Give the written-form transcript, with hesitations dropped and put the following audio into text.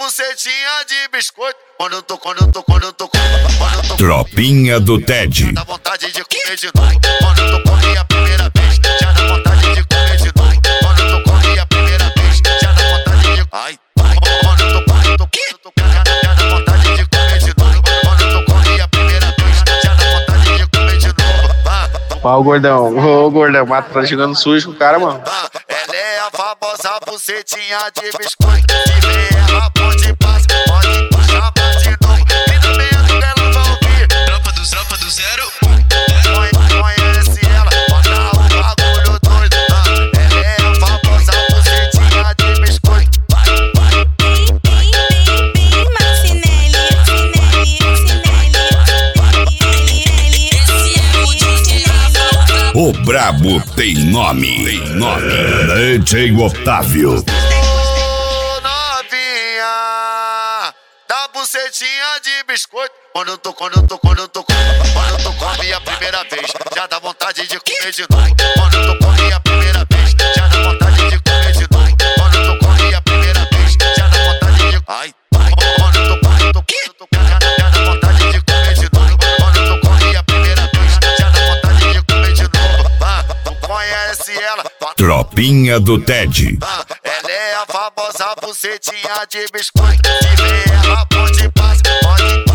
bucetinha de biscoito. Quando eu tô Tropinha do Ted. dá vontade de comer de novo. Quando eu tô a primeira vez, já dá vontade de comer de novo. Quando eu tô a primeira vez, já dá vontade de... Ai, quando eu tô já dá vontade de comer de novo. Quando eu tô a primeira vez, já dá vontade de comer de novo. Ó, o gordão, mata, tá jogando sujo com o cara, mano. Ela é a famosa bucetinha de biscoito. Se vê ela pode passar, pode puxar de novo. E no meio dela vai ouvir Tropa do zero. Conhece ela, bota o bagulho doido. Ela é a famosa bucetinha de biscoito. O brabo tem nome. DJ Otávio. Ô novinha, da bucetinha de biscoito. Quando eu tô a minha primeira vez, já dá vontade de comer de novo. Quando eu tô a primeira vez, já dá vontade de comer de novo. Quando eu tô a primeira vez, já dá vontade de... Ai, quando eu tô já dá vontade de comer de novo. Quando eu tô a primeira vez, já dá vontade de comer de novo. Tu conhece ela? Tropinha do Ted. Ela é a famosa bucetinha de biscoito. Se vê ela pode passar, pode